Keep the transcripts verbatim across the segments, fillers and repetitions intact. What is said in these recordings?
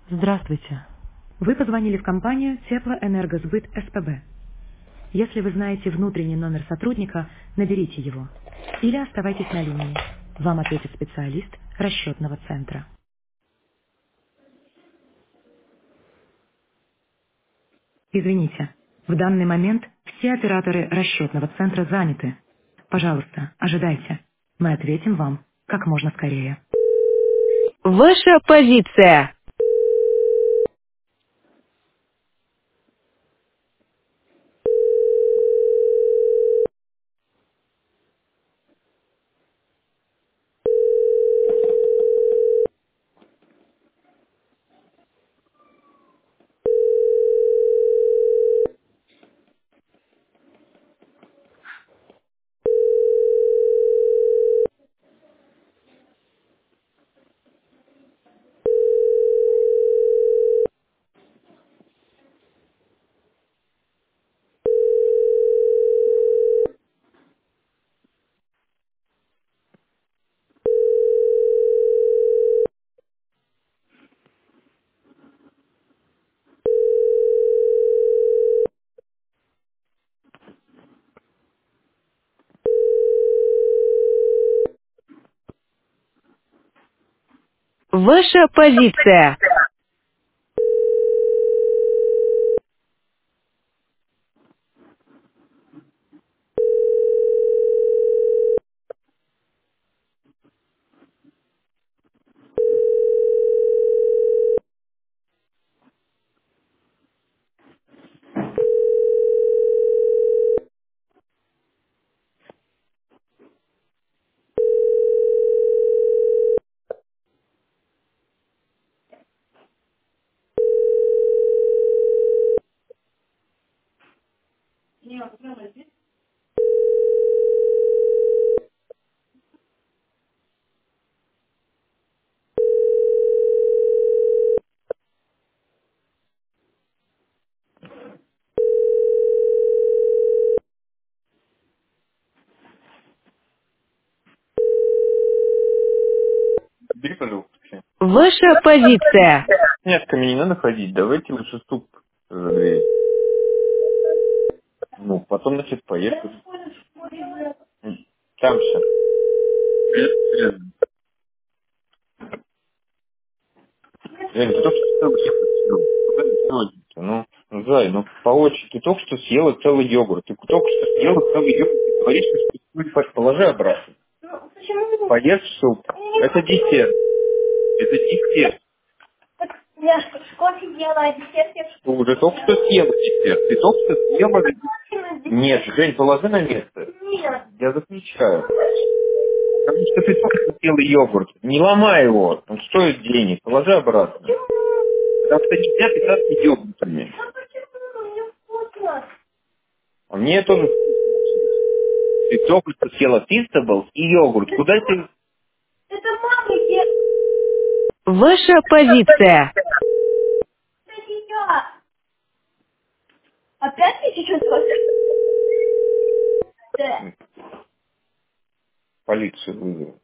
Здравствуйте. Вы позвонили в компанию Теплоэнергосбыт СПБ. Если вы знаете внутренний номер сотрудника, наберите его. Или оставайтесь на линии. Вам ответит специалист расчетного центра. Извините, в данный момент все операторы расчетного центра заняты. Пожалуйста, ожидайте. Мы ответим вам как можно скорее. Ваша позиция. Ваша позиция. Бери, пожалуйста. Ваша позиция. Нет, ко мне не надо ходить. Давайте лучше ступ за дверь. Ну, потом, значит, поехали. Там все. Жень, ты только что целый йогурт съел. Куда ты сегодня-то? Ну, ну, Зай, ну по очереди. Ты только что съела целый йогурт. Ты только что съела целый йогурт. Ты говоришь, что ты положи обратно. Поешь суп. Это десерт. Это десерт. Я что, кофе ела, а десерт я Ты что? уже только что съела десерт. Ты только что съела... Нет, Жень, положи на место. Нет. Я запрещаю. Потому что ты только что съела йогурт. Не ломай его. Он стоит денег. Положи обратно. Потому что нельзя питаться йогуртами. Ну почему? Мне вкусно. А мне тоже вкусно. Ты только что съела фистаблс и йогурт. Куда ты... Это мама ела. Ваша позиция. Это не я. Опять ты сейчас кофе? Да. Полицию вызову.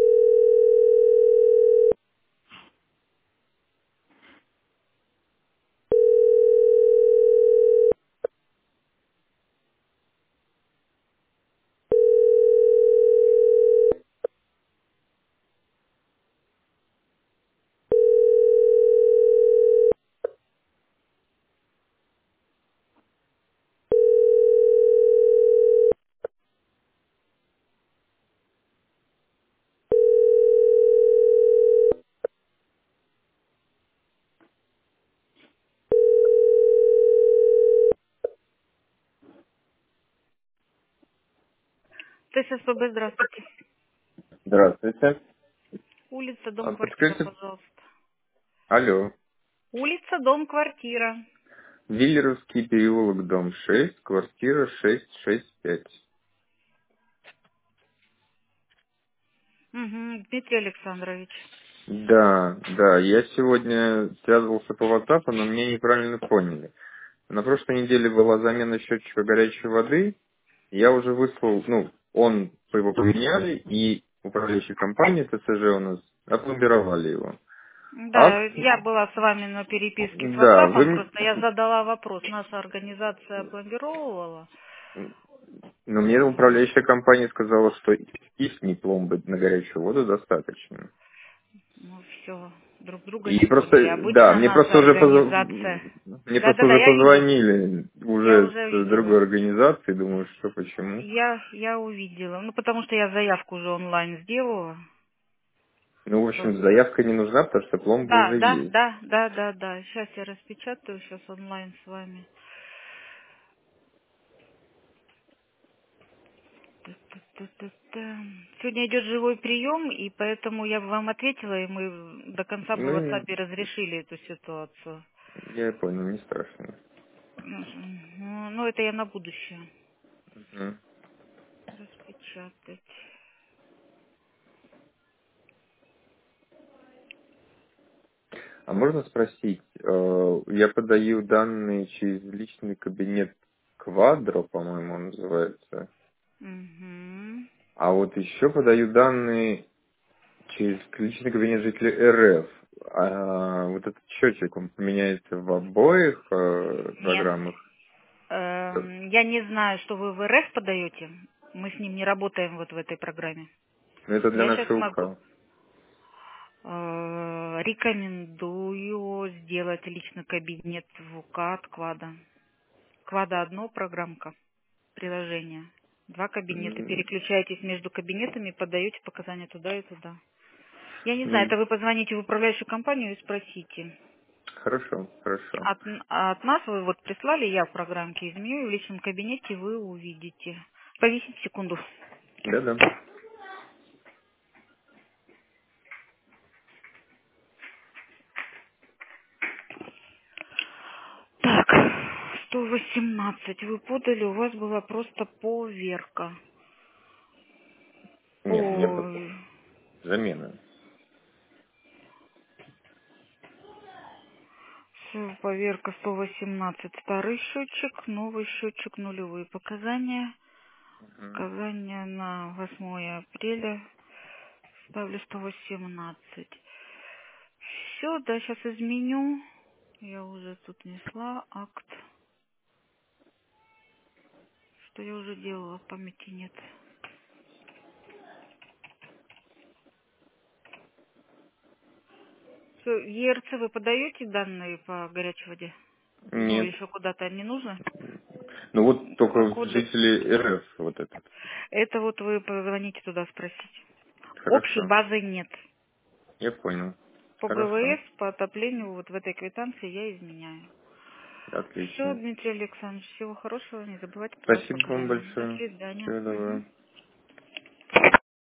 Т С С П Б, здравствуйте. Здравствуйте. Улица, А дом, квартира, подскажите... пожалуйста. Алло. Улица, дом, квартира. Виллеровский переулок, дом шесть, квартира шесть шесть пять. Угу, Дмитрий Александрович. Да, да, я сегодня связывался по WhatsApp, но меня неправильно поняли. На прошлой неделе была замена счетчика горячей воды. Я уже выслал, ну, он его поменяли, и управляющая компания Т С Ж у нас опломбировали его. Да, Акт, я была с вами на переписке с да, вы, WhatsApp, м- просто я задала вопрос. Наша организация пломбировала. ну, мне управляющая компания сказала, что их пломбы на горячую воду достаточно. Ну все, друг друга не И поняли. просто, да, Обычно мне наша просто уже позв- организация... мне просто Да-да-да, уже я вижу. позвонили Я уже уже с другой видела. организации, думаю, что почему. Я, я увидела. Ну, потому что я заявку уже онлайн сделала. Ну, в общем, Просто. заявка не нужна, потому что пломба Да, уже да, есть. да, да, да, да. Сейчас я распечатаю, сейчас онлайн с вами. Та-та-та-та-та. Сегодня идет живой прием, и поэтому я бы вам ответила, и мы до конца бы в Ну, WhatsApp разрешили эту ситуацию. я понял, не страшно. Ну, ну, это я на будущее. Мгм. Распечатать. А можно спросить, э, я подаю данные через личный кабинет Квадро, по-моему, он называется, Угу. а вот еще подаю данные через личный кабинет жителей эр эф. А вот этот счетчик, он меняется в обоих э, Нет. программах? Эм, я не знаю, что вы в эр эф подаете. Мы с ним не работаем вот в этой программе. Ну, это для Я сейчас нашей могу. УК. Э, Рекомендую сделать личный кабинет в УК от Квада. Квада одно, программка, приложение. Два кабинета. М, Переключаетесь между кабинетами, подаете показания туда и туда. Я не знаю, Ну, это вы позвоните в управляющую компанию и спросите. хорошо, хорошо. От, а от нас вы вот прислали, я в программке изменю, и в личном кабинете вы увидите. Повисите секунду. Да-да. Так, сто восемнадцать вы подали, у вас была просто поверка. Нет, не было. Ой, Замена. всё, поверка сто восемнадцать. Старый счетчик, новый счетчик, нулевые показания. Мгм. Показания на восьмое апреля. Ставлю сто восемнадцать. Все, да, сейчас изменю. Я уже тут несла акт. Что я уже делала, памяти нет. Всё, в е эр цэ вы подаете данные по горячей воде? Ну, Нет. еще куда-то не нужно? Ну вот только А куда? жители эр эф вот этот. Это вот вы позвоните туда спросить. Общей Хорошо. базы нет. Я понял. По Хорошо. гэ вэ эс, по отоплению, вот в этой квитанции я изменяю. Все, Отлично. Дмитрий Александрович, всего хорошего. Не забывайте подавать Спасибо вам показания. До большое. свидания. Всего Мгм. доброго.